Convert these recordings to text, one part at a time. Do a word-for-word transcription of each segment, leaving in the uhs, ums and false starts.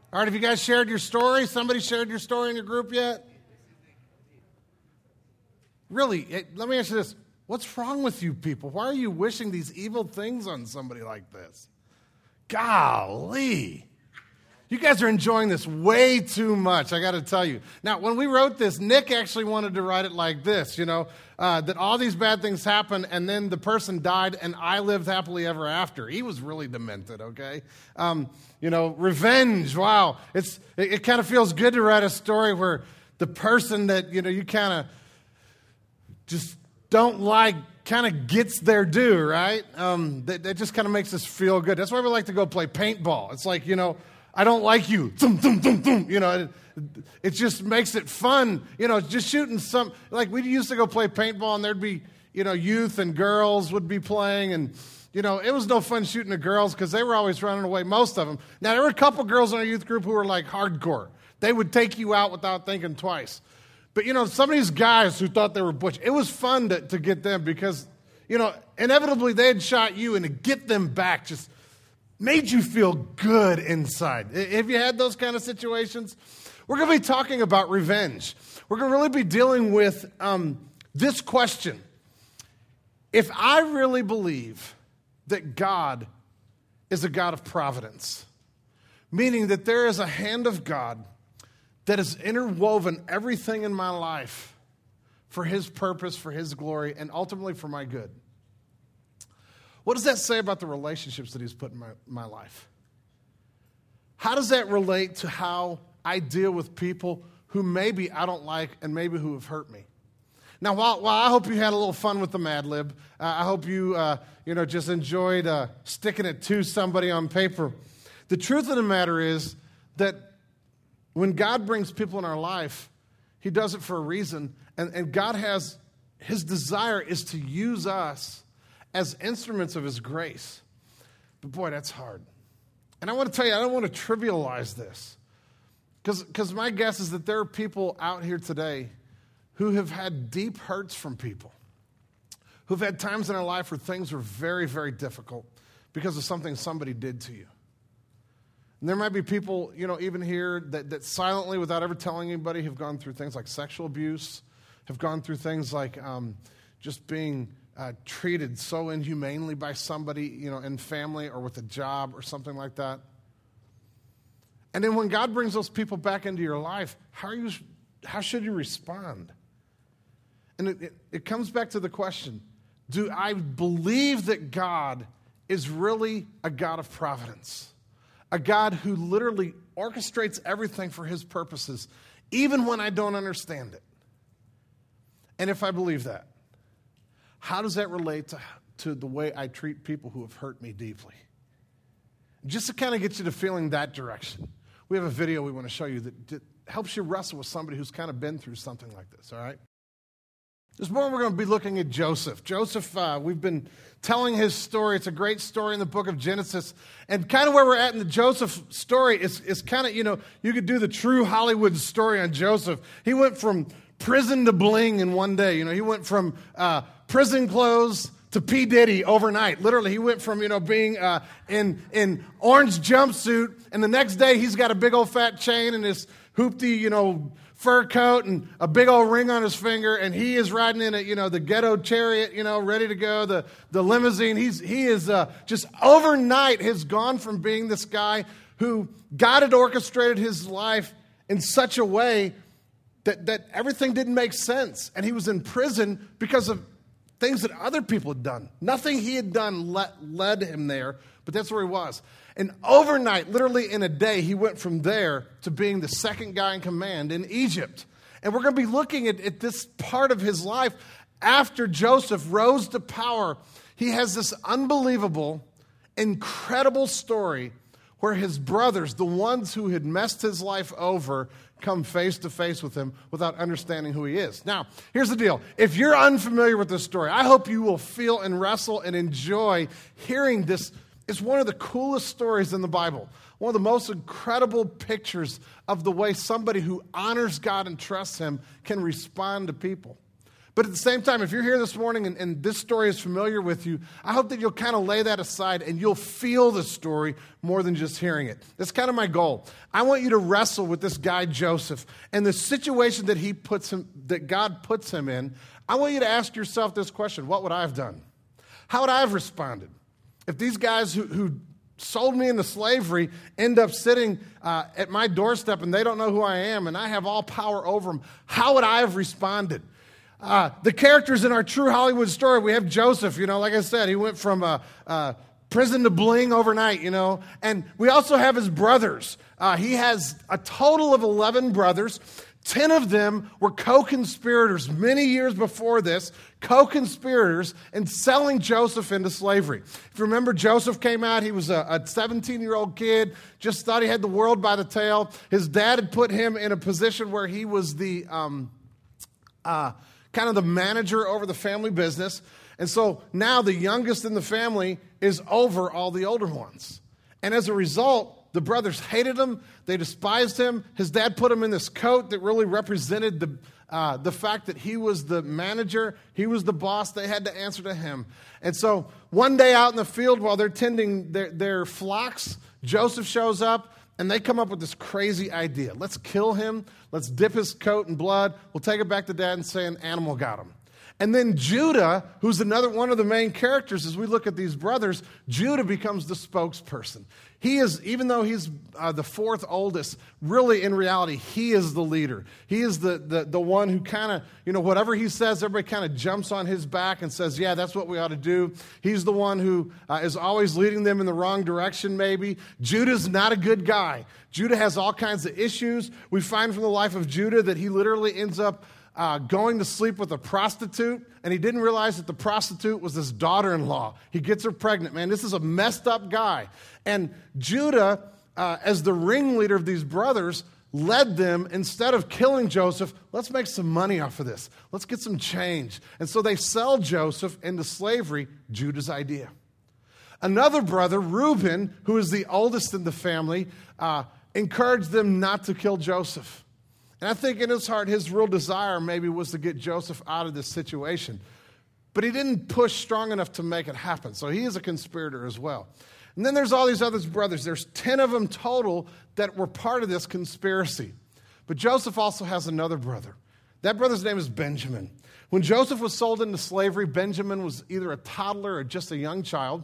All right, have you guys shared your story? Somebody shared your story in your group yet? Really, it, let me ask you this. What's wrong with you people? Why are you wishing these evil things on somebody like this? Golly. You guys are enjoying this way too much, I got to tell you. Now, when we wrote this, Nick actually wanted to write it like this, you know, uh, that all these bad things happened and then the person died and I lived happily ever after. He was really demented, okay? Um, you know, revenge, wow. It's It, it kind of feels good to write a story where the person that, you know, you kind of just don't like kind of gets their due, right? Um, that, that just kind of makes us feel good. That's why we like to go play paintball. It's like, you know, I don't like you. Thum, thum, thum, thum. You know, it, it just makes it fun. You know, just shooting some, like we used to go play paintball and there'd be, you know, youth and girls would be playing and, you know, it was no fun shooting the girls because they were always running away, most of them. Now, there were a couple girls in our youth group who were like hardcore. They would take you out without thinking twice. But, you know, some of these guys who thought they were butch, it was fun to, to get them because, you know, inevitably they had shot you and to get them back just made you feel good inside. Have you had those kind of situations? We're going to be talking about revenge. We're going to really be dealing with um, this question. If I really believe that God is a God of providence, meaning that there is a hand of God that has interwoven everything in my life for His purpose, for His glory, and ultimately for my good, what does that say about the relationships that He's put in my, my life? How does that relate to how I deal with people who maybe I don't like and maybe who have hurt me? Now, while, while I hope you had a little fun with the Mad Lib, uh, I hope you, uh, you know, just enjoyed uh, sticking it to somebody on paper. The truth of the matter is that when God brings people in our life, He does it for a reason, and, and God has, His desire is to use us as instruments of His grace. But boy, that's hard. And I want to tell you, I don't want to trivialize this. Because my guess is that there are people out here today who have had deep hurts from people. Who've had times in their life where things were very, very difficult because of something somebody did to you. And there might be people, you know, even here that, that silently, without ever telling anybody, have gone through things like sexual abuse, have gone through things like um, just being Uh, treated so inhumanely by somebody, you know, in family or with a job or something like that. And then when God brings those people back into your life, how are you? How should you respond? And it, it, it comes back to the question, do I believe that God is really a God of providence? A God who literally orchestrates everything for His purposes, even when I don't understand it? And if I believe that, how does that relate to, to the way I treat people who have hurt me deeply? Just to kind of get you to feeling that direction, we have a video we want to show you that, that helps you wrestle with somebody who's kind of been through something like this, all right? This morning we're going to be looking at Joseph. Joseph, uh, we've been telling his story. It's a great story in the book of Genesis. And kind of where we're at in the Joseph story is, is kind of, you know, you could do the true Hollywood story on Joseph. He went from prison to bling in one day. You know, he went from uh, prison clothes to P. Diddy overnight. Literally, he went from, you know, being uh, in in orange jumpsuit, and the next day he's got a big old fat chain and his hoopty, you know, fur coat and a big old ring on his finger, and he is riding in a, you know, the ghetto chariot, you know, ready to go, the, the limousine. He's he is uh, just overnight has gone from being this guy who God had orchestrated his life in such a way That, that everything didn't make sense. And he was in prison because of things that other people had done. Nothing he had done let, led him there, but that's where he was. And overnight, literally in a day, he went from there to being the second guy in command in Egypt. And we're going to be looking at, at this part of his life. After Joseph rose to power, he has this unbelievable, incredible story where his brothers, the ones who had messed his life over, come face to face with him without understanding who he is. Now, here's the deal. If you're unfamiliar with this story, I hope you will feel and wrestle and enjoy hearing this. It's one of the coolest stories in the Bible. One of the most incredible pictures of the way somebody who honors God and trusts Him can respond to people. But at the same time, if you're here this morning and, and this story is familiar with you, I hope that you'll kind of lay that aside and you'll feel the story more than just hearing it. That's kind of my goal. I want you to wrestle with this guy Joseph and the situation that he puts him, that God puts him in. I want you to ask yourself this question: what would I have done? How would I have responded? If these guys who, who sold me into slavery end up sitting uh, at my doorstep and they don't know who I am and I have all power over them, how would I have responded? Uh, the characters in our true Hollywood story, we have Joseph, you know, like I said, he went from uh, uh, prison to bling overnight, you know, and we also have his brothers. Uh, he has a total of eleven brothers. Ten of them were co-conspirators many years before this, co-conspirators in selling Joseph into slavery. If you remember, Joseph came out, he was a seventeen-year-old kid, just thought he had the world by the tail. His dad had put him in a position where he was the... Um, uh, kind of the manager over the family business. And so now the youngest in the family is over all the older ones. And as a result, the brothers hated him. They despised him. His dad put him in this coat that really represented the, uh, the fact that he was the manager. He was the boss. They had to answer to him. And so one day out in the field while they're tending their, their flocks, Joseph shows up. And they come up with this crazy idea. Let's kill him. Let's dip his coat in blood. We'll take it back to dad and say an animal got him. And then Judah, who's another one of the main characters as we look at these brothers, Judah becomes the spokesperson. He is, even though he's uh, the fourth oldest, really in reality, he is the leader. He is the, the, the one who kind of, you know, whatever he says, everybody kind of jumps on his back and says, yeah, that's what we ought to do. He's the one who uh, is always leading them in the wrong direction, maybe. Judah's not a good guy. Judah has all kinds of issues. We find from the life of Judah that he literally ends up Uh, going to sleep with a prostitute, and he didn't realize that the prostitute was his daughter-in-law. He gets her pregnant. Man, this is a messed up guy. And Judah, uh, as the ringleader of these brothers, led them, instead of killing Joseph, let's make some money off of this. Let's get some change. And so they sell Joseph into slavery, Judah's idea. Another brother, Reuben, who is the oldest in the family, uh, encouraged them not to kill Joseph. And I think in his heart, his real desire maybe was to get Joseph out of this situation. But he didn't push strong enough to make it happen. So he is a conspirator as well. And then there's all these other brothers. There's ten of them total that were part of this conspiracy. But Joseph also has another brother. That brother's name is Benjamin. When Joseph was sold into slavery, Benjamin was either a toddler or just a young child.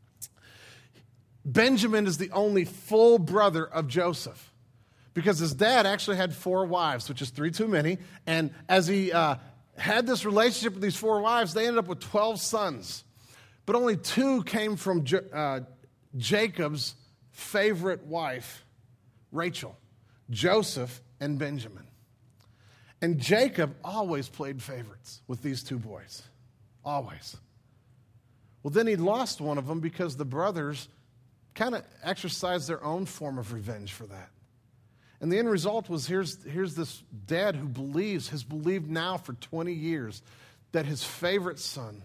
Benjamin is the only full brother of Joseph, because his dad actually had four wives, which is three too many. And as he uh, had this relationship with these four wives, they ended up with twelve sons. But only two came from J- uh, Jacob's favorite wife, Rachel, Joseph and Benjamin. And Jacob always played favorites with these two boys, always. Well, then he lost one of them because the brothers kind of exercised their own form of revenge for that. And the end result was here's, here's this dad who believes, has believed now for twenty years, that his favorite son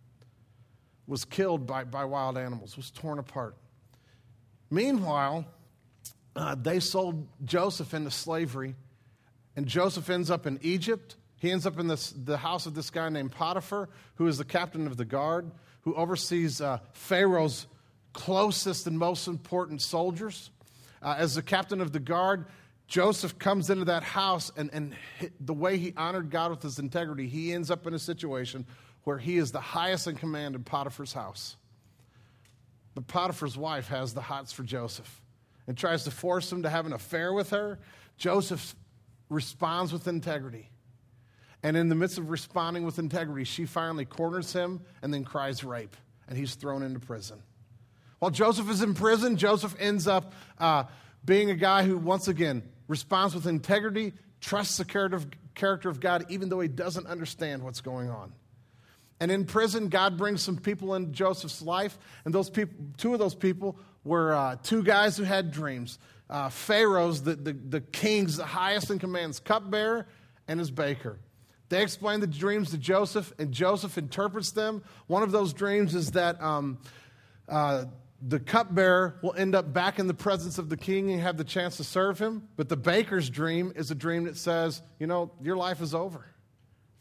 was killed by, by wild animals, was torn apart. Meanwhile, uh, they sold Joseph into slavery, and Joseph ends up in Egypt. He ends up in this, the house of this guy named Potiphar, who is the captain of the guard, who oversees uh, Pharaoh's closest and most important soldiers. Uh, as the captain of the guard, Joseph comes into that house, and, and the way he honored God with his integrity, he ends up in a situation where he is the highest in command in Potiphar's house. But Potiphar's wife has the hots for Joseph and tries to force him to have an affair with her. Joseph responds with integrity. And in the midst of responding with integrity, she finally corners him and then cries rape, and he's thrown into prison. While Joseph is in prison, Joseph ends up uh, being a guy who, once again, responds with integrity, trusts the character of God, even though he doesn't understand what's going on. And in prison, God brings some people into Joseph's life, and those people, two of those people were uh, two guys who had dreams. Uh, Pharaoh's, the, the, the king's the highest in command's cupbearer, and his baker. They explain the dreams to Joseph, and Joseph interprets them. One of those dreams is that um, uh, the cupbearer will end up back in the presence of the king and have the chance to serve him. But the baker's dream is a dream that says, you know, your life is over.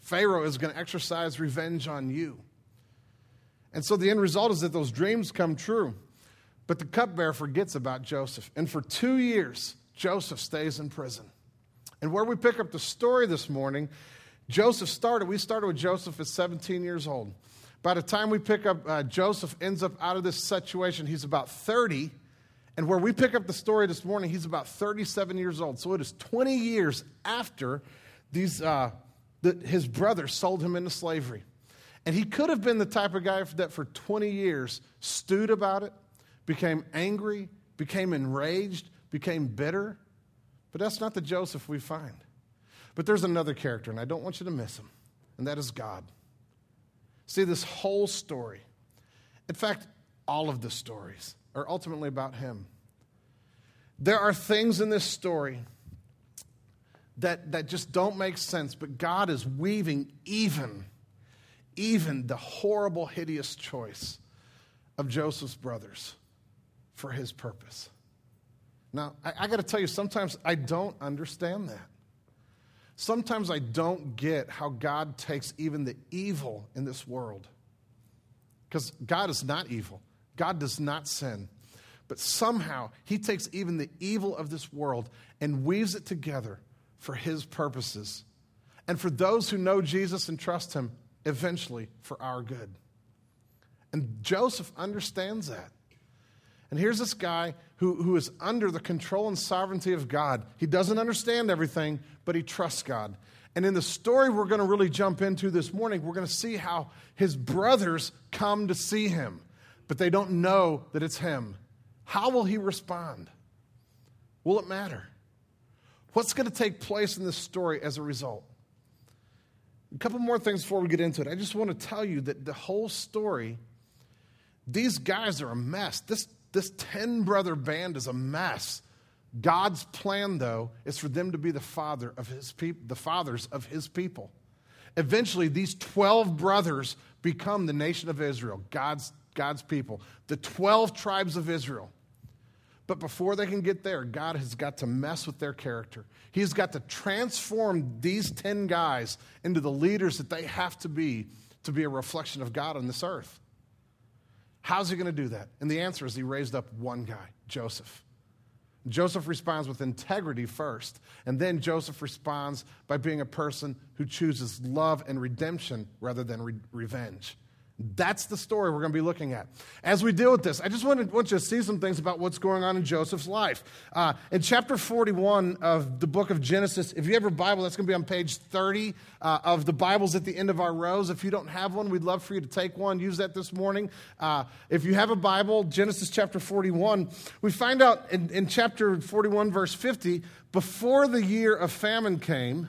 Pharaoh is going to exercise revenge on you. And so the end result is that those dreams come true. But the cupbearer forgets about Joseph. And for two years, Joseph stays in prison. And where we pick up the story this morning, Joseph started, we started with Joseph at seventeen years old. By the time we pick up, uh, Joseph ends up out of this situation, he's about thirty. And where we pick up the story this morning, he's about thirty-seven years old. So it is twenty years after these, uh, the, his brothers sold him into slavery. And he could have been the type of guy that for twenty years stewed about it, became angry, became enraged, became bitter. But that's not the Joseph we find. But there's another character, and I don't want you to miss him, and that is God. See, this whole story, in fact, all of the stories are ultimately about him. There are things in this story that, that just don't make sense, but God is weaving even, even the horrible, hideous choice of Joseph's brothers for his purpose. Now, I, I got to tell you, sometimes I don't understand that. Sometimes I don't get how God takes even the evil in this world. Because God is not evil. God does not sin. But somehow he takes even the evil of this world and weaves it together for his purposes. And for those who know Jesus and trust him, eventually for our good. And Joseph understands that. And here's this guy who, who is under the control and sovereignty of God. He doesn't understand everything, but he trusts God. And in the story we're going to really jump into this morning, we're going to see how his brothers come to see him, but they don't know that it's him. How will he respond? Will it matter? What's going to take place in this story as a result? A couple more things before we get into it. I just want to tell you that the whole story, these guys are a mess. This This ten-brother band is a mess. God's plan, though, is for them to be the father of his peop- the fathers of his people. Eventually, these twelve brothers become the nation of Israel, God's, God's people, the twelve tribes of Israel. But before they can get there, God has got to mess with their character. He's got to transform these ten guys into the leaders that they have to be to be a reflection of God on this earth. How's he going to do that? And the answer is he raised up one guy, Joseph. Joseph responds with integrity first, and then Joseph responds by being a person who chooses love and redemption rather than re- revenge. That's the story we're going to be looking at. As we deal with this, I just want, to, want you to see some things about what's going on in Joseph's life. Uh, in chapter forty-one of the book of Genesis, if you have a Bible, that's going to be on page thirty uh, of the Bibles at the end of our rows. If you don't have one, we'd love for you to take one. Use that this morning. Uh, if you have a Bible, Genesis chapter forty-one, we find out in, in chapter forty-one, verse fifty, before the year of famine came,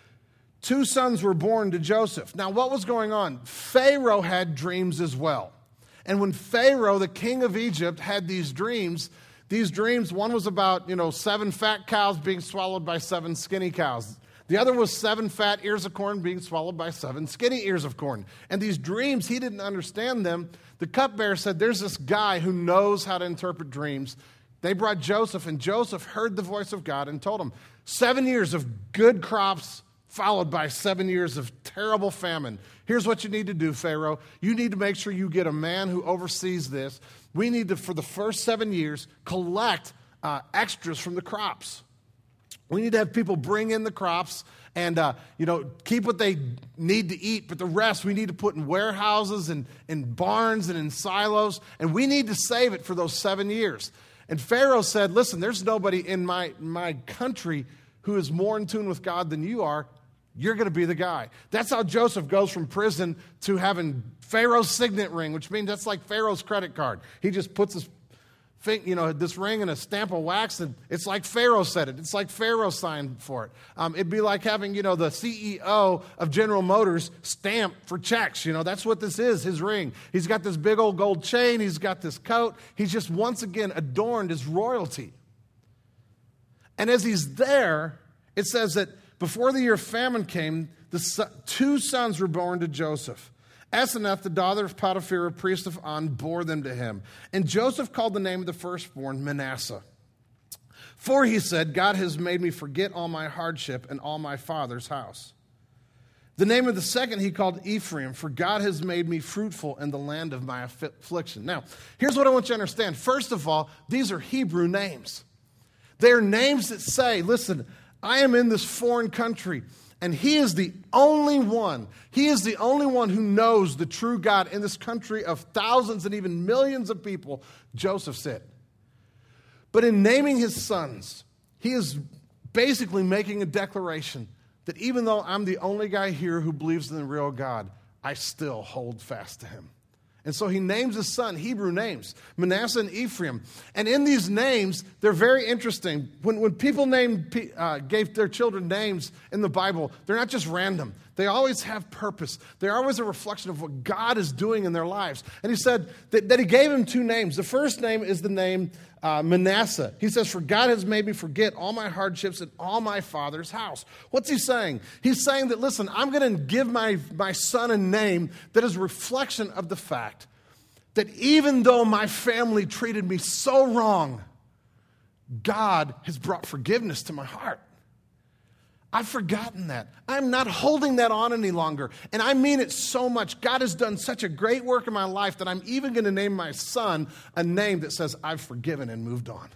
two sons were born to Joseph. Now, what was going on? Pharaoh had dreams as well. And when Pharaoh, the king of Egypt, had these dreams, these dreams, one was about, you know, seven fat cows being swallowed by seven skinny cows. The other was seven fat ears of corn being swallowed by seven skinny ears of corn. And these dreams, he didn't understand them. The cupbearer said, there's this guy who knows how to interpret dreams. They brought Joseph, and Joseph heard the voice of God and told him, seven years of good crops followed by seven years of terrible famine. Here's what you need to do, Pharaoh. You need to make sure you get a man who oversees this. We need to, for the first seven years, collect uh, extras from the crops. We need to have people bring in the crops and, uh, you know, keep what they need to eat, but the rest we need to put in warehouses and in barns and in silos, and we need to save it for those seven years. And Pharaoh said, listen, there's nobody in my, my country who is more in tune with God than you are. You're going to be the guy. That's how Joseph goes from prison to having Pharaoh's signet ring, which means that's like Pharaoh's credit card. He just puts his, you know, this ring and a stamp of wax, and it's like Pharaoh said it. It's like Pharaoh signed for it. Um, it'd be like having, you know, the C E O of General Motors stamp for checks. You know, that's what this is, his ring. He's got this big old gold chain. He's got this coat. He's just once again adorned as royalty. And as he's there, it says that before the year of famine came, the son, two sons were born to Joseph. Asenath, the daughter of Potiphar, priest of On, bore them to him. And Joseph called the name of the firstborn Manasseh. For he said, God has made me forget all my hardship and all my father's house. The name of the second he called Ephraim, for God has made me fruitful in the land of my affliction. Now, here's what I want you to understand. First of all, these are Hebrew names. They are names that say, listen, I am in this foreign country, and he is the only one, he is the only one who knows the true God in this country of thousands and even millions of people. Joseph said. But in naming his sons, he is basically making a declaration that even though I'm the only guy here who believes in the real God, I still hold fast to him. And so he names his son Hebrew names, Manasseh and Ephraim. And in these names, they're very interesting. When, when people named, uh, gave their children names in the Bible, they're not just random. They always have purpose. They're always a reflection of what God is doing in their lives. And he said that, that he gave him two names. The first name is the name uh, Manasseh. He says, for God has made me forget all my hardships and all my father's house. What's he saying? He's saying that, listen, I'm going to give my, my son a name that is a reflection of the fact that even though my family treated me so wrong, God has brought forgiveness to my heart. I've forgotten that. I'm not holding that on any longer. And I mean it so much. God has done such a great work in my life that I'm even going to name my son a name that says, I've forgiven and moved on.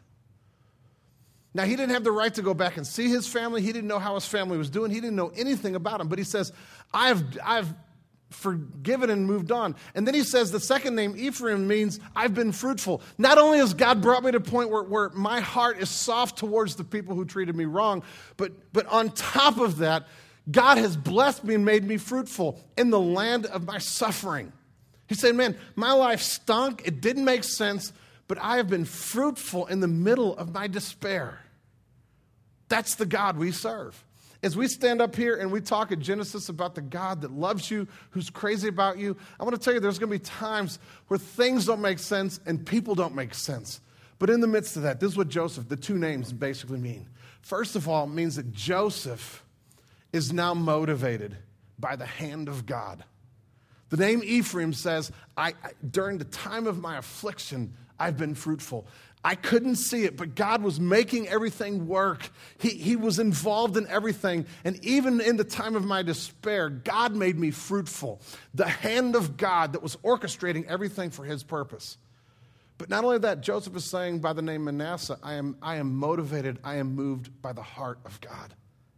Now, he didn't have the right to go back and see his family. He didn't know how his family was doing. He didn't know anything about them. But he says, I've, I've forgiven and moved on. And then he says the second name, Ephraim, means I've been fruitful. Not only has God brought me to a point where, where my heart is soft towards the people who treated me wrong, but, but on top of that, God has blessed me and made me fruitful in the land of my suffering. He said, man, my life stunk. It didn't make sense, but I have been fruitful in the middle of my despair. That's the God we serve. As we stand up here and we talk at Genesis about the God that loves you, who's crazy about you, I want to tell you there's going to be times where things don't make sense and people don't make sense. But in the midst of that, this is what Joseph, the two names basically mean. First of all, it means that Joseph is now motivated by the hand of God. The name Ephraim says, I, I during the time of my affliction, I've been fruitful. I couldn't see it, but God was making everything work. He, he was involved in everything. And even in the time of my despair, God made me fruitful. The hand of God that was orchestrating everything for his purpose. But not only that, Joseph is saying by the name Manasseh, I am, I am motivated, I am moved by the heart of God.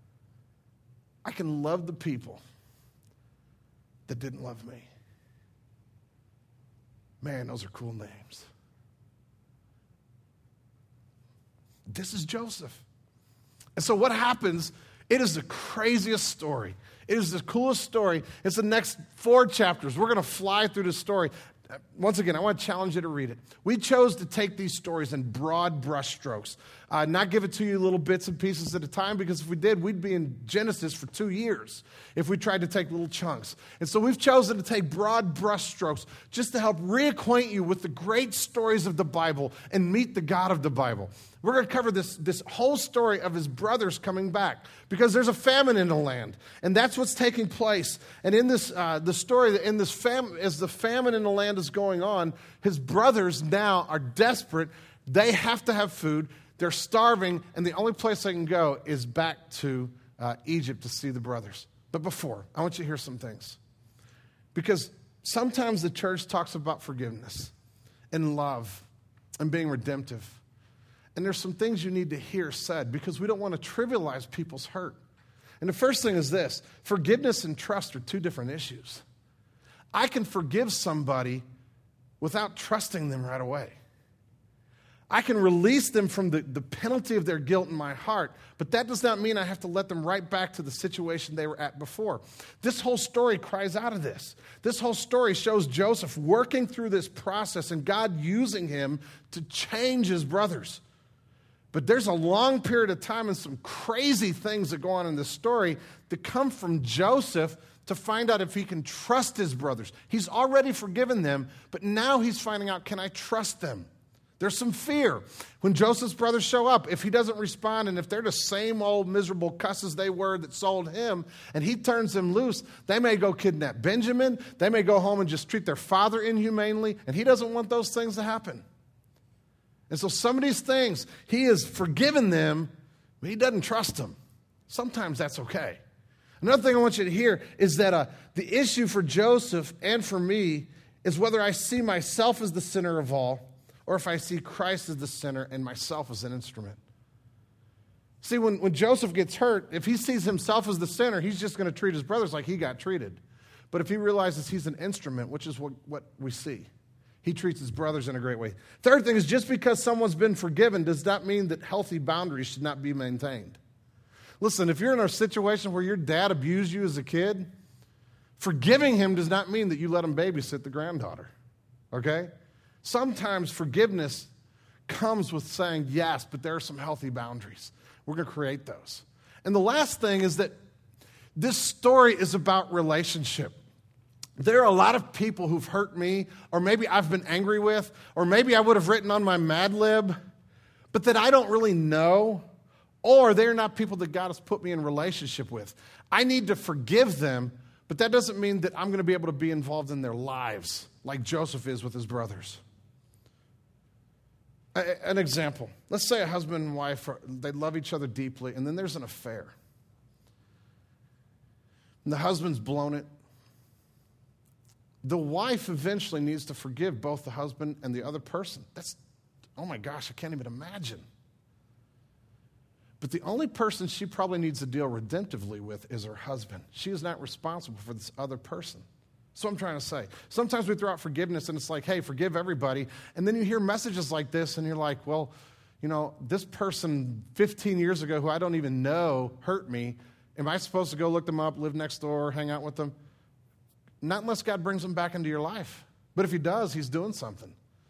I can love the people that didn't love me. Man, those are cool names. This is Joseph. And so what happens, it is the craziest story. It is the coolest story. It's the next four chapters. We're going to fly through the story. Once again, I want to challenge you to read it. We chose to take these stories in broad brushstrokes, uh, not give it to you little bits and pieces at a time, because if we did, we'd be in Genesis for two years if we tried to take little chunks. And so we've chosen to take broad brushstrokes just to help reacquaint you with the great stories of the Bible and meet the God of the Bible. We're going to cover this, this whole story of his brothers coming back because there's a famine in the land, and that's what's taking place. And in this, uh, the story, in this fam- as the famine in the land is going on, his brothers now are desperate. They have to have food. They're starving, and the only place they can go is back to uh, Egypt to see the brothers. But before, I want you to hear some things. Because sometimes the church talks about forgiveness and love and being redemptive. And there's some things you need to hear said because we don't want to trivialize people's hurt. And the first thing is this: forgiveness and trust are two different issues. I can forgive somebody without trusting them right away. I can release them from the, the penalty of their guilt in my heart, but that does not mean I have to let them right back to the situation they were at before. This whole story cries out of this. This whole story shows Joseph working through this process and God using him to change his brothers. But there's a long period of time and some crazy things that go on in this story that come from Joseph to find out if he can trust his brothers. He's already forgiven them, but now he's finding out, can I trust them? There's some fear. When Joseph's brothers show up, if he doesn't respond and if they're the same old miserable cusses they were that sold him and he turns them loose, they may go kidnap Benjamin. They may go home and just treat their father inhumanely, and he doesn't want those things to happen. And so some of these things, he has forgiven them, but he doesn't trust them. Sometimes that's okay. Another thing I want you to hear is that uh, the issue for Joseph and for me is whether I see myself as the center of all or if I see Christ as the center and myself as an instrument. See, when, when Joseph gets hurt, if he sees himself as the center, he's just going to treat his brothers like he got treated. But if he realizes he's an instrument, which is what, what we see, he treats his brothers in a great way. Third thing is, just because someone's been forgiven does not mean that healthy boundaries should not be maintained. Listen, if you're in a situation where your dad abused you as a kid, forgiving him does not mean that you let him babysit the granddaughter, okay? Sometimes forgiveness comes with saying yes, but there are some healthy boundaries. We're going to create those. And the last thing is that this story is about relationship. There are a lot of people who've hurt me, or maybe I've been angry with, or maybe I would have written on my Mad Lib, but that I don't really know, or they're not people that God has put me in relationship with. I need to forgive them, but that doesn't mean that I'm going to be able to be involved in their lives like Joseph is with his brothers. A, an example. Let's say a husband and wife, are, they love each other deeply, and then there's an affair. And the husband's blown it. The wife eventually needs to forgive both the husband and the other person. That's, oh my gosh, I can't even imagine. But the only person she probably needs to deal redemptively with is her husband. She is not responsible for this other person. That's what I'm trying to say. Sometimes we throw out forgiveness and it's like, hey, forgive everybody. And then you hear messages like this and you're like, well, you know, this person fifteen years ago who I don't even know hurt me. Am I supposed to go look them up, live next door, hang out with them? Not unless God brings them back into your life. But if he does, he's doing something.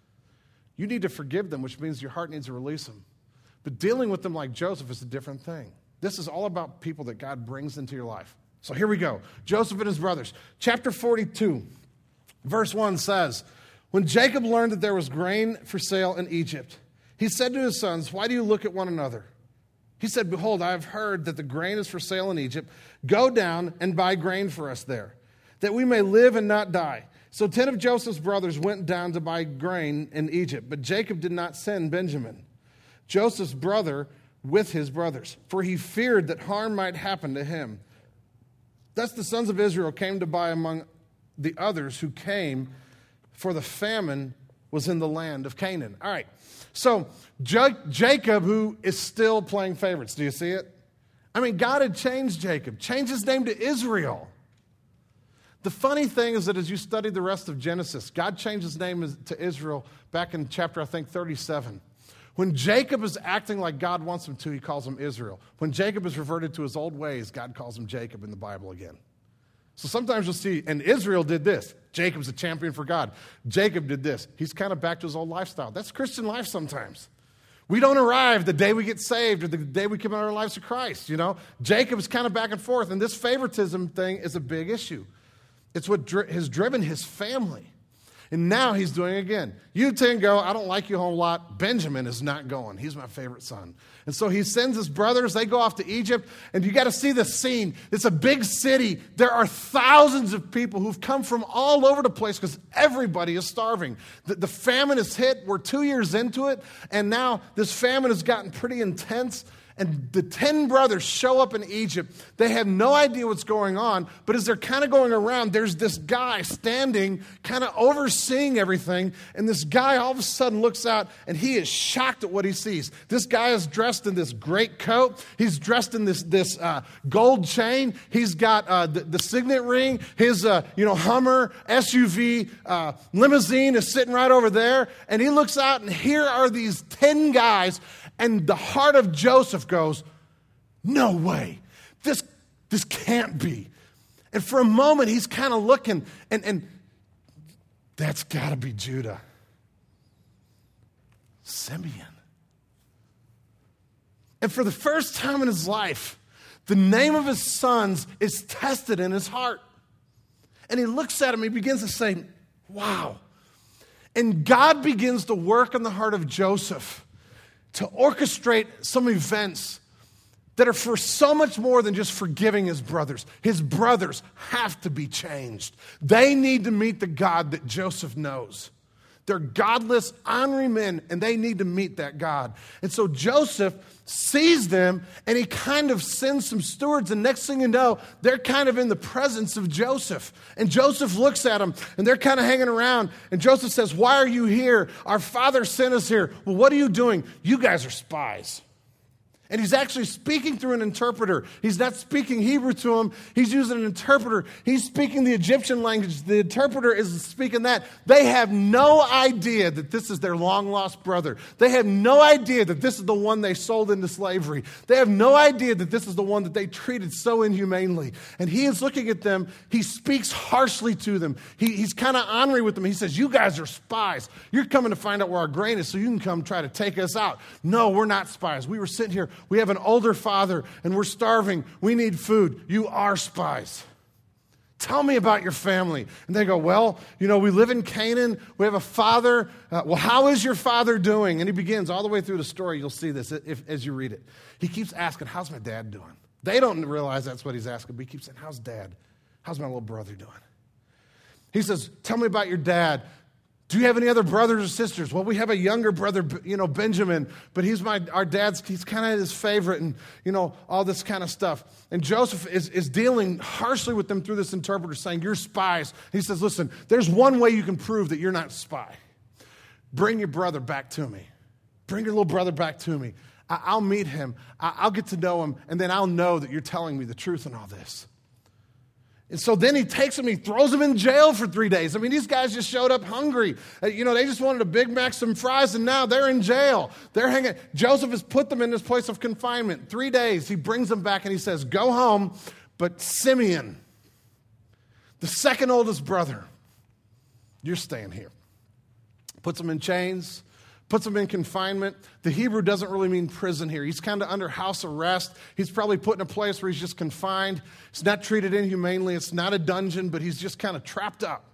You need to forgive them, which means your heart needs to release them. But dealing with them like Joseph is a different thing. This is all about people that God brings into your life. So here we go. Joseph and his brothers. Chapter forty-two, verse one says, when Jacob learned that there was grain for sale in Egypt, he said to his sons, why do you look at one another? He said, behold, I have heard that the grain is for sale in Egypt. Go down and buy grain for us there, that we may live and not die. So ten of Joseph's brothers went down to buy grain in Egypt, but Jacob did not send Benjamin, Joseph's brother, with his brothers, for he feared that harm might happen to him. Thus the sons of Israel came to buy among the others who came, for the famine was in the land of Canaan. All right, so J- Jacob, who is still playing favorites, do you see it? I mean, God had changed Jacob, changed his name to Israel. The funny thing is that as you study the rest of Genesis, God changed his name to Israel back in chapter, I think, thirty-seven. When Jacob is acting like God wants him to, he calls him Israel. When Jacob is reverted to his old ways, God calls him Jacob in the Bible again. So sometimes you'll see, and Israel did this. Jacob's a champion for God. Jacob did this. He's kind of back to his old lifestyle. That's Christian life sometimes. We don't arrive the day we get saved or the day we commit our lives to Christ, you know. Jacob's kind of back and forth, and this favoritism thing is a big issue. It's what dri- has driven his family. And now he's doing it again. You ten go, I don't like you a whole lot. Benjamin is not going. He's my favorite son. And so he sends his brothers. They go off to Egypt. And you got to see the scene. It's a big city. There are thousands of people who've come from all over the place because everybody is starving. The, the famine is hit. We're two years into it. And now this famine has gotten pretty intense. And the ten brothers show up in Egypt. They have no idea what's going on, but as they're kind of going around, there's this guy standing, kind of overseeing everything, and this guy all of a sudden looks out, and he is shocked at what he sees. This guy is dressed in this great coat. He's dressed in this, this uh, gold chain. He's got uh, the, the signet ring. His uh, you know Hummer S U V uh, limousine is sitting right over there, and he looks out, and here are these ten guys. And the heart of Joseph goes, no way. This, this can't be. And for a moment, he's kind of looking, and, and that's got to be Judah. Simeon. And for the first time in his life, the name of his sons is tested in his heart. And he looks at him, he begins to say, wow. And God begins to work in the heart of Joseph to orchestrate some events that are for so much more than just forgiving his brothers. His brothers have to be changed. They need to meet the God that Joseph knows. They're godless, ornery men, and they need to meet that God. And so Joseph sees them, and he kind of sends some stewards, and next thing you know, they're kind of in the presence of Joseph. And Joseph looks at them, and they're kind of hanging around, and Joseph says, "Why are you here? Our father sent us here." "Well, what are you doing?" "You guys are spies." And he's actually speaking through an interpreter. He's not speaking Hebrew to him. He's using an interpreter. He's speaking the Egyptian language. The interpreter is speaking that. They have no idea that this is their long-lost brother. They have no idea that this is the one they sold into slavery. They have no idea that this is the one that they treated so inhumanely. And he is looking at them. He speaks harshly to them. He, he's kind of ornery with them. He says, "You guys are spies. You're coming to find out where our grain is so you can come try to take us out." "No, we're not spies. We were sitting here. We have an older father, and we're starving. We need food. You are spies. Tell me about your family." And they go, "Well, you know, we live in Canaan. We have a father. Uh, well, how is your father doing?" And he begins all the way through the story. You'll see this if, as you read it. He keeps asking, "How's my dad doing?" They don't realize that's what he's asking, but he keeps saying, "How's dad? How's my little brother doing?" He says, "Tell me about your dad. Do you have any other brothers or sisters?" "Well, we have a younger brother, you know, Benjamin, but he's my, our dad's, he's kind of his favorite," and, you know, all this kind of stuff. And Joseph is, is dealing harshly with them through this interpreter, saying, "You're spies." He says, "Listen, there's one way you can prove that you're not a spy. Bring your brother back to me. Bring your little brother back to me. I, I'll meet him. I, I'll get to know him, and then I'll know that you're telling me the truth in all this." And so then he takes him, he throws him in jail for three days. I mean, these guys just showed up hungry. Uh, you know, they just wanted a Big Mac, some fries, and now they're in jail. They're hanging. Joseph has put them in this place of confinement. Three days, he brings them back and he says, "Go home, but Simeon, the second oldest brother, you're staying here." Puts them in chains, puts them in confinement. The Hebrew doesn't really mean prison here. He's kind of under house arrest. He's probably put in a place where he's just confined. He's not treated inhumanely. It's not a dungeon, but he's just kind of trapped up.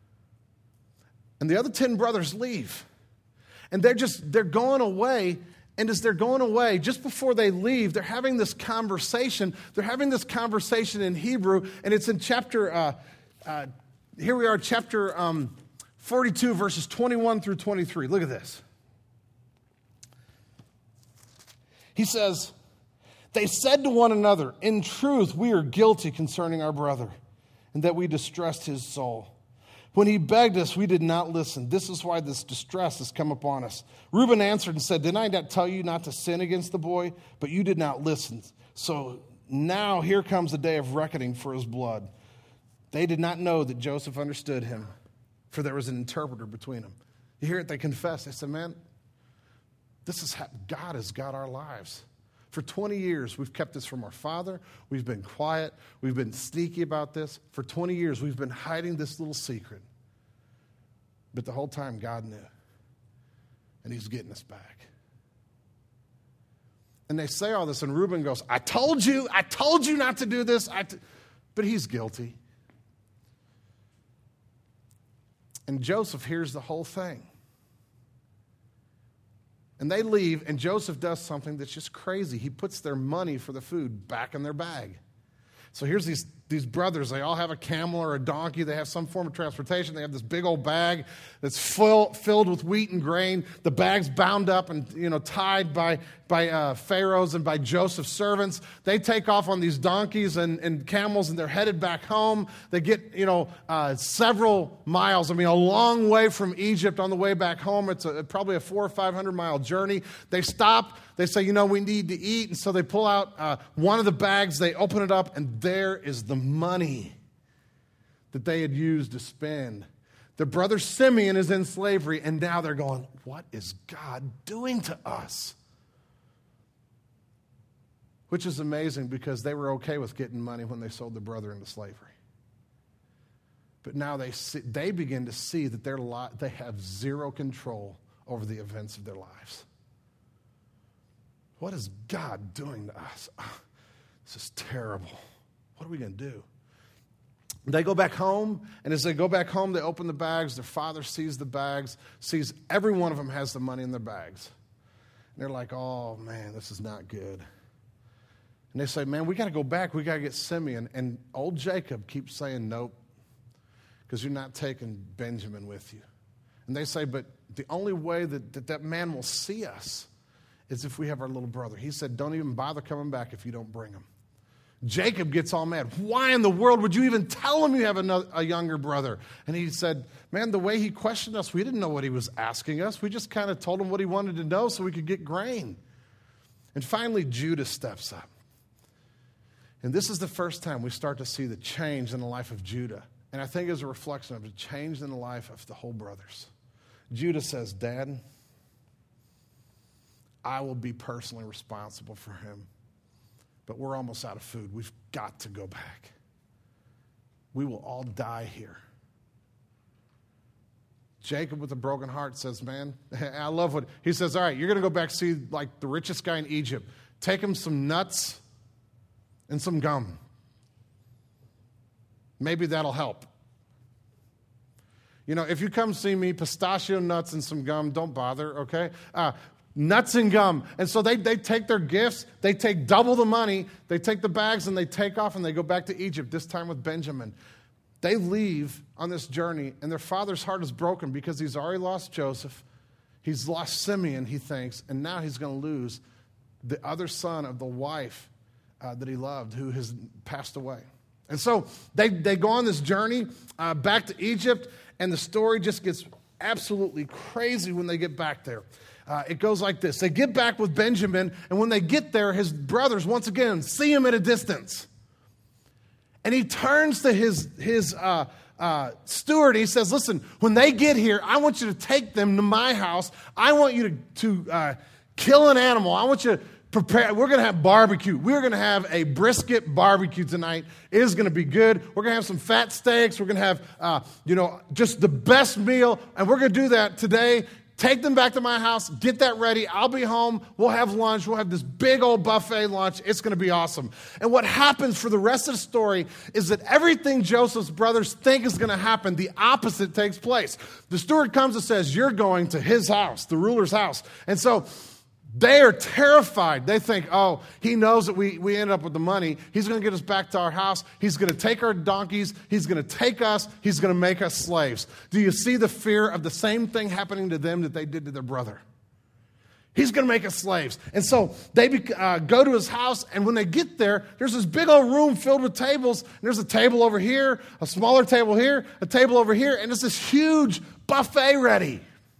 And the other ten brothers leave. And they're just, they're going away. And as they're going away, just before they leave, they're having this conversation. They're having this conversation in Hebrew, and it's in chapter, uh, uh, here we are, chapter um, forty-two, verses twenty-one through twenty-three. Look at this. He says, "They said to one another, 'In truth, we are guilty concerning our brother, and that we distressed his soul. When he begged us, we did not listen. This is why this distress has come upon us.' Reuben answered and said, 'Did I not tell you not to sin against the boy? But you did not listen. So now here comes the day of reckoning for his blood.' They did not know that Joseph understood him, for there was an interpreter between them." You hear it, they confess. They said, "Man, this is how God has got our lives. For twenty years, we've kept this from our father. We've been quiet. We've been sneaky about this. For twenty years, we've been hiding this little secret. But the whole time, God knew. And he's getting us back." And they say all this, and Reuben goes, "I told you, I told you not to do this." I t-. But he's guilty. And Joseph hears the whole thing. And they leave, and Joseph does something that's just crazy. He puts their money for the food back in their bag. So here's these, these brothers. They all have a camel or a donkey. They have some form of transportation. They have this big old bag that's full, filled with wheat and grain. The bag's bound up and, you know, tied by, by uh, Pharaoh's and by Joseph's servants. They take off on these donkeys and, and camels, and they're headed back home. They get, you know, uh, several miles. I mean, a long way from Egypt on the way back home. It's a, probably a four or five hundred mile journey. They stop. They say, you know, we need to eat. And so they pull out uh, one of the bags. They open it up, and there is the money that they had used to spend. Their brother Simeon is in slavery, and now they're going, what is God doing to us? Which is amazing, because they were okay with getting money when they sold their brother into slavery. But now they see, they begin to see that their li- they have zero control over the events of their lives. What is God doing to us? Oh, this is terrible. What are we going to do? They go back home, and as they go back home, they open the bags. Their father sees the bags, sees every one of them has the money in their bags. And they're like, oh, man, this is not good. And they say, man, we got to go back. We got to get Simeon. And old Jacob keeps saying, nope, because you're not taking Benjamin with you. And they say, but the only way that that, that man will see us is if we have our little brother. He said, don't even bother coming back if you don't bring him. Jacob gets all mad. Why in the world would you even tell him you have another, a younger brother? And he said, man, the way he questioned us, we didn't know what he was asking us. We just kind of told him what he wanted to know so we could get grain. And finally, Judah steps up. And this is the first time we start to see the change in the life of Judah. And I think it's a reflection of the change in the life of the whole brothers. Judah says, Dad, I will be personally responsible for him. But we're almost out of food. We've got to go back. We will all die here. Jacob with a broken heart says, man, I love what he says. All right, you're going to go back see like the richest guy in Egypt. Take him some nuts and some gum. Maybe that'll help. You know, if you come see me, pistachio nuts and some gum, don't bother, okay? Uh, nuts and gum. And so they, they take their gifts, they take double the money, they take the bags and they take off and they go back to Egypt, this time with Benjamin. They leave on this journey and their father's heart is broken because he's already lost Joseph. He's lost Simeon, he thinks, and now he's going to lose the other son of the wife uh, that he loved who has passed away. And so they, they go on this journey uh, back to Egypt, and the story just gets absolutely crazy when they get back there. Uh, it goes like this. They get back with Benjamin, and when they get there, his brothers, once again, see him at a distance. And he turns to his, his uh, uh, steward. He says, listen, when they get here, I want you to take them to my house. I want you to, to uh, kill an animal. I want you to prepare. We're going to have barbecue. We're going to have a brisket barbecue tonight. It is going to be good. We're going to have some fat steaks. We're going to have, uh, you know, just the best meal. And we're going to do that today. Take them back to my house. Get that ready. I'll be home. We'll have lunch. We'll have this big old buffet lunch. It's going to be awesome. And what happens for the rest of the story is that everything Joseph's brothers think is going to happen, the opposite takes place. The steward comes and says, you're going to his house, the ruler's house. And so they are terrified. They think, oh, he knows that we, we ended up with the money. He's going to get us back to our house. He's going to take our donkeys. He's going to take us. He's going to make us slaves. Do you see the fear of the same thing happening to them that they did to their brother? He's going to make us slaves. And so they uh, go to his house, and when they get there, there's this big old room filled with tables. And there's a table over here, a smaller table here, a table over here, and it's this huge buffet ready.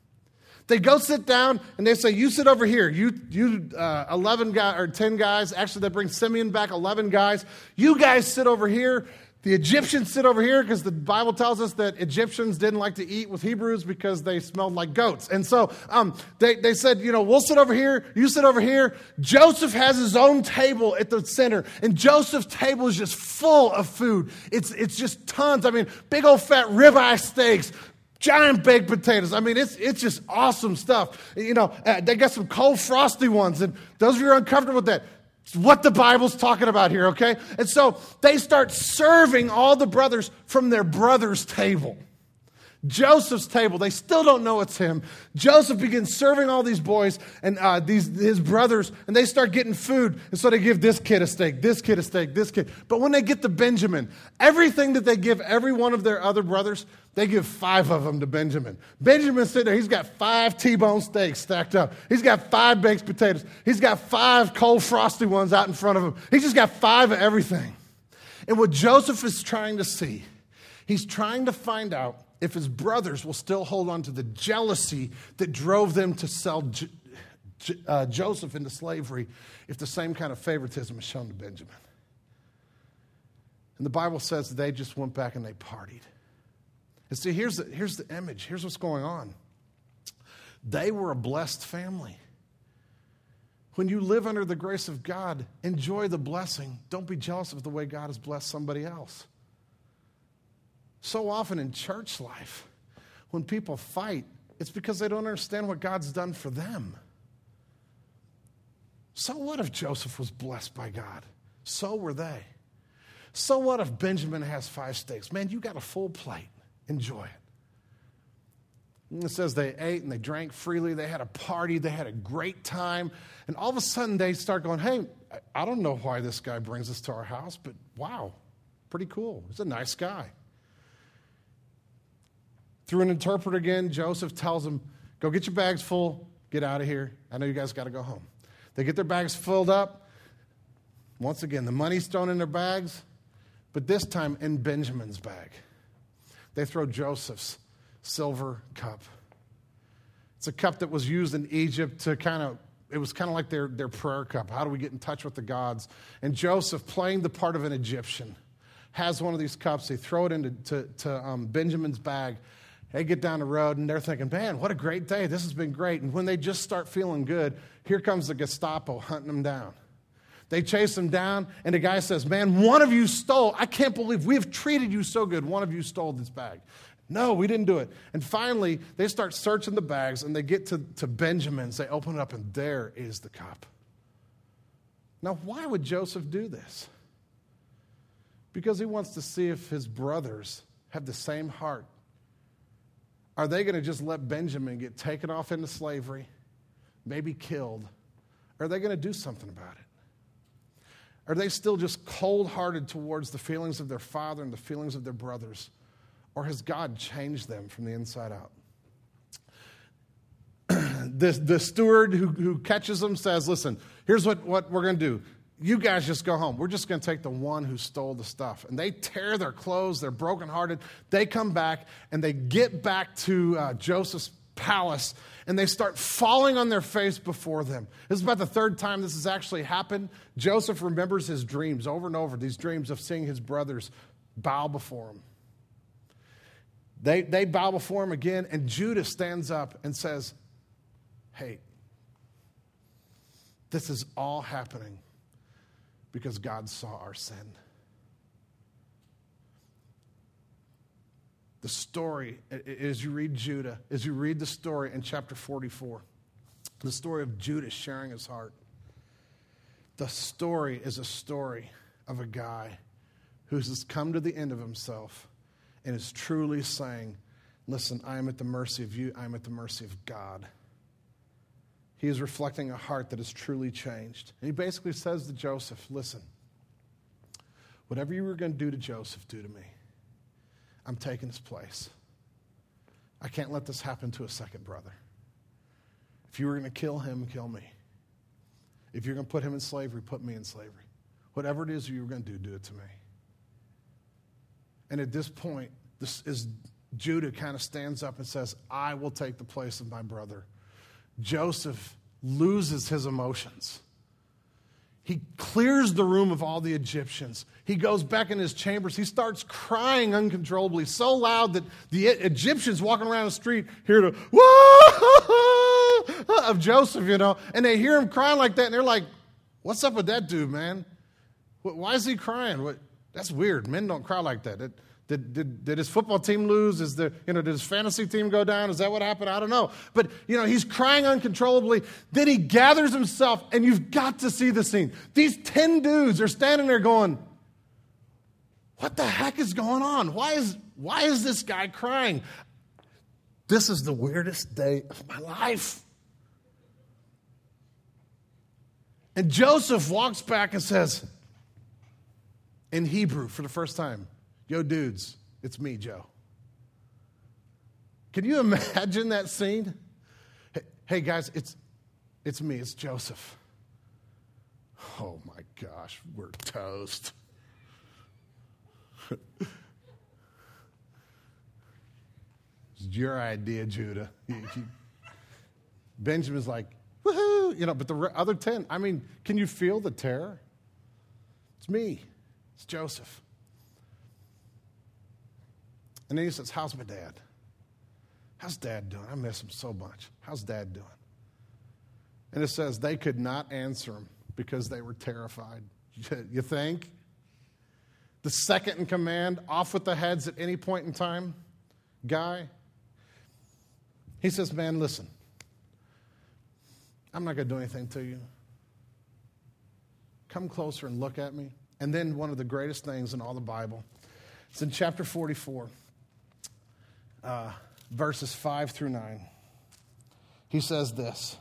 They go sit down, and they say, you sit over here. You you uh, eleven guys, or ten guys. Actually, they bring Simeon back, eleven guys. You guys sit over here. The Egyptians sit over here because the Bible tells us that Egyptians didn't like to eat with Hebrews because they smelled like goats. And so um, they, they said, you know, we'll sit over here. You sit over here. Joseph has his own table at the center, and Joseph's table is just full of food. It's, it's just tons. I mean, big old fat ribeye steaks, giant baked potatoes. I mean, it's it's just awesome stuff. You know, uh, they got some cold frosty ones. And those of you who are uncomfortable with that, it's what the Bible's talking about here, okay? And so they start serving all the brothers from their brother's table. Joseph's table. They still don't know it's him. Joseph begins serving all these boys and uh, these his brothers, and they start getting food. And so they give this kid a steak, this kid a steak, this kid. But when they get to Benjamin, everything that they give every one of their other brothers, they give five of them to Benjamin. Benjamin's sitting there. He's got five T-bone steaks stacked up. He's got five baked potatoes. He's got five cold frosty ones out in front of him. He's just got five of everything. And what Joseph is trying to see, he's trying to find out if his brothers will still hold on to the jealousy that drove them to sell J- J- uh, Joseph into slavery, if the same kind of favoritism is shown to Benjamin. And the Bible says that they just went back and they partied. And see, here's the, here's the image. Here's what's going on. They were a blessed family. When you live under the grace of God, enjoy the blessing. Don't be jealous of the way God has blessed somebody else. So often in church life, when people fight, it's because they don't understand what God's done for them. So what if Joseph was blessed by God? So were they. So what if Benjamin has five steaks? Man, you got a full plate. Enjoy it. And it says they ate and they drank freely. They had a party. They had a great time. And all of a sudden they start going, hey, I don't know why this guy brings us to our house, but wow, pretty cool. He's a nice guy. Through an interpreter again, Joseph tells them, go get your bags full, get out of here. I know you guys got to go home. They get their bags filled up. Once again, the money's thrown in their bags, but this time in Benjamin's bag. They throw Joseph's silver cup. It's a cup that was used in Egypt to kind of, it was kind of like their, their prayer cup. How do we get in touch with the gods? And Joseph, playing the part of an Egyptian, has one of these cups. They throw it into to, to, um, Benjamin's bag. They get down the road, and they're thinking, man, what a great day. This has been great. And when they just start feeling good, here comes the Gestapo hunting them down. They chase them down, and the guy says, man, one of you stole. I can't believe we have treated you so good. One of you stole this bag. No, we didn't do it. And finally, they start searching the bags, and they get to, to Benjamin's. They open it up, and there is the cup. Now, why would Joseph do this? Because he wants to see if his brothers have the same heart. Are they going to just let Benjamin get taken off into slavery, maybe killed? Or are they going to do something about it? Are they still just cold-hearted towards the feelings of their father and the feelings of their brothers? Or has God changed them from the inside out? the, the steward who, who catches them says, listen, here's what, what we're going to do. You guys just go home. We're just going to take the one who stole the stuff. And they tear their clothes. They're brokenhearted. They come back, and they get back to uh, Joseph's palace, and they start falling on their face before them. This is about the third time this has actually happened. Joseph remembers his dreams over and over, these dreams of seeing his brothers bow before him. They, they bow before him again, and Judah stands up and says, hey, this is all happening because God saw our sin. The story, as you read Judah, as you read the story in chapter forty-four, the story of Judah sharing his heart, the story is a story of a guy who has come to the end of himself and is truly saying, listen, I am at the mercy of you, I am at the mercy of God. He is reflecting a heart that has truly changed. And he basically says to Joseph, listen, whatever you were going to do to Joseph, do to me. I'm taking his place. I can't let this happen to a second brother. If you were going to kill him, kill me. If you're going to put him in slavery, put me in slavery. Whatever it is you were going to do, do it to me. And at this point, this is Judah kind of stands up and says, I will take the place of my brother. Joseph loses his emotions. He clears the room of all the Egyptians. He goes back in his chambers. He starts crying uncontrollably, so loud that the Egyptians walking around the street hear the whoa of Joseph, you know, and they hear him crying like that, and they're like, what's up with that dude, man? Why is he crying? What? That's weird. Men don't cry like that. It, Did, did, did his football team lose? Is the, you know, did his fantasy team go down? Is that what happened? I don't know. But, you know, he's crying uncontrollably. Then he gathers himself, and you've got to see the scene. These ten dudes are standing there going, what the heck is going on? Why is, why is this guy crying? This is the weirdest day of my life. And Joseph walks back and says, in Hebrew for the first time, yo, dudes, it's me, Joe. Can you imagine that scene? Hey, hey, guys, it's it's me, it's Joseph. Oh, my gosh, we're toast. It's your idea, Judah. You, you, Benjamin's like, woohoo, you know, but the other ten, I mean, can you feel the terror? It's me, it's Joseph. And then he says, how's my dad? How's dad doing? I miss him so much. How's dad doing? And it says they could not answer him because they were terrified. You think? The second in command, off with the heads at any point in time, guy. He says, man, listen. I'm not going to do anything to you. Come closer and look at me. And then one of the greatest things in all the Bible, it's in chapter forty-four. Uh, verses five through nine. He says this.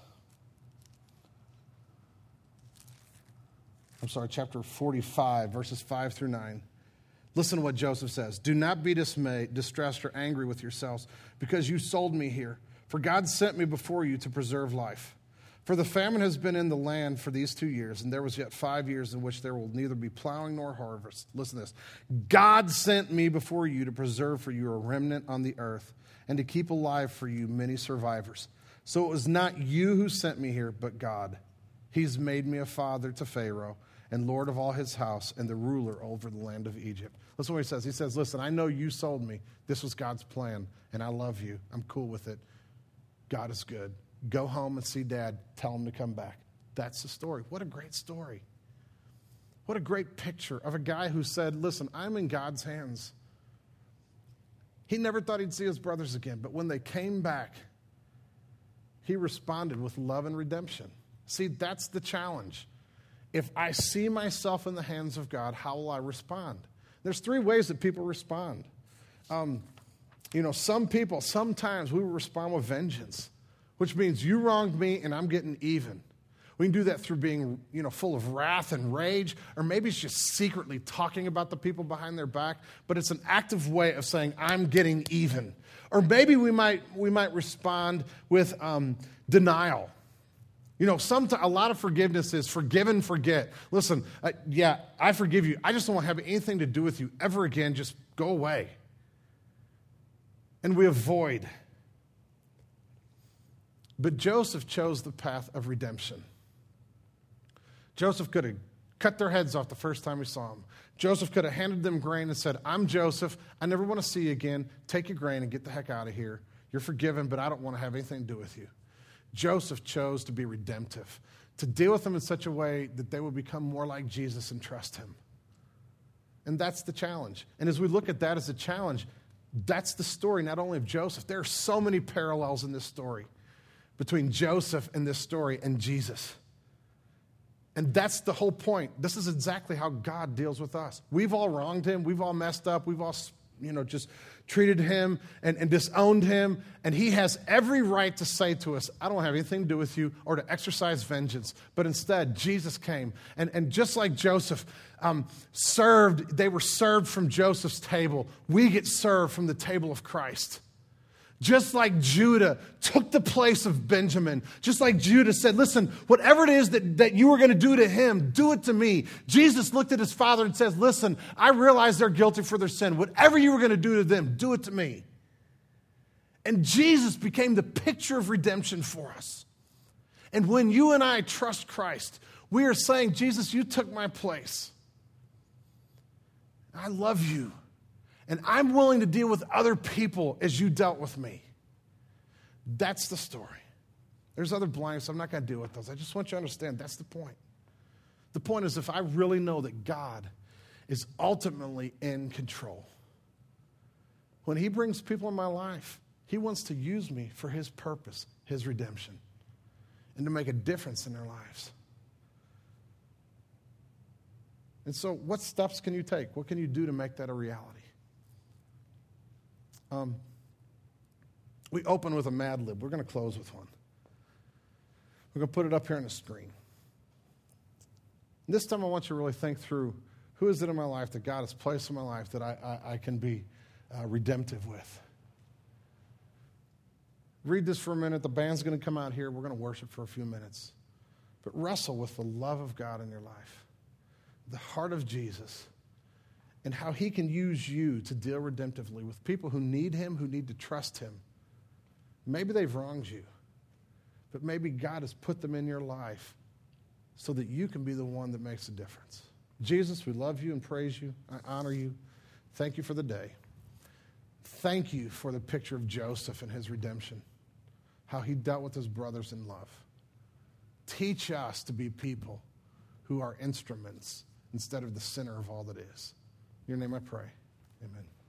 I'm sorry, chapter forty-five, verses five through nine. Listen to what Joseph says. Do not be dismayed, distressed, or angry with yourselves because you sold me here. For God sent me before you to preserve life. For the famine has been in the land for these two years, and there was yet five years in which there will neither be plowing nor harvest. Listen to this. God sent me before you to preserve for you a remnant on the earth and to keep alive for you many survivors. So it was not you who sent me here, but God. He's made me a father to Pharaoh and Lord of all his house and the ruler over the land of Egypt. Listen to what he says. He says, listen, I know you sold me. This was God's plan, and I love you. I'm cool with it. God is good. Go home and see Dad. Tell him to come back. That's the story. What a great story. What a great picture of a guy who said, listen, I'm in God's hands. He never thought he'd see his brothers again, but when they came back, he responded with love and redemption. See, that's the challenge. If I see myself in the hands of God, how will I respond? There's three ways that people respond. Um, you know, some people, sometimes we will respond with vengeance, which means you wronged me and I'm getting even. We can do that through being, you know, full of wrath and rage, or maybe it's just secretly talking about the people behind their back, but it's an active way of saying, I'm getting even. Or maybe we might we might respond with um, denial. You know, sometimes a lot of forgiveness is forgive and forget. Listen, uh, yeah, I forgive you. I just don't want to have anything to do with you ever again. Just go away. And we avoid. But Joseph chose the path of redemption. Joseph could have cut their heads off the first time we saw them. Joseph could have handed them grain and said, I'm Joseph. I never want to see you again. Take your grain and get the heck out of here. You're forgiven, but I don't want to have anything to do with you. Joseph chose to be redemptive, to deal with them in such a way that they would become more like Jesus and trust him. And that's the challenge. And as we look at that as a challenge, that's the story not only of Joseph. There are so many parallels in this story between Joseph and this story and Jesus. And that's the whole point. This is exactly how God deals with us. We've all wronged him. We've all messed up. We've all, you know, just treated him and, and disowned him. And he has every right to say to us, I don't have anything to do with you, or to exercise vengeance. But instead, Jesus came. And, and just like Joseph um, served, they were served from Joseph's table. We get served from the table of Christ. Just like Judah took the place of Benjamin. Just like Judah said, listen, whatever it is that, that you were going to do to him, do it to me. Jesus looked at his father and says, listen, I realize they're guilty for their sin. Whatever you were going to do to them, do it to me. And Jesus became the picture of redemption for us. And when you and I trust Christ, we are saying, Jesus, you took my place. I love you. And I'm willing to deal with other people as you dealt with me. That's the story. There's other blinds, so I'm not going to deal with those. I just want you to understand that's the point. The point is, if I really know that God is ultimately in control, when he brings people in my life, he wants to use me for his purpose, his redemption, and to make a difference in their lives. And so what steps can you take? What can you do to make that a reality? Um, we open with a Mad Lib. We're going to close with one. We're going to put it up here on the screen. And this time I want you to really think through, who is it in my life that God has placed in my life that I, I, I can be uh, redemptive with? Read this for a minute. The band's going to come out here. We're going to worship for a few minutes. But wrestle with the love of God in your life, the heart of Jesus, and how he can use you to deal redemptively with people who need him, who need to trust him. Maybe they've wronged you, but maybe God has put them in your life so that you can be the one that makes a difference. Jesus, we love you and praise you. I honor you. Thank you for the day. Thank you for the picture of Joseph and his redemption, how he dealt with his brothers in love. Teach us to be people who are instruments instead of the center of all that is. In your name I pray. Amen.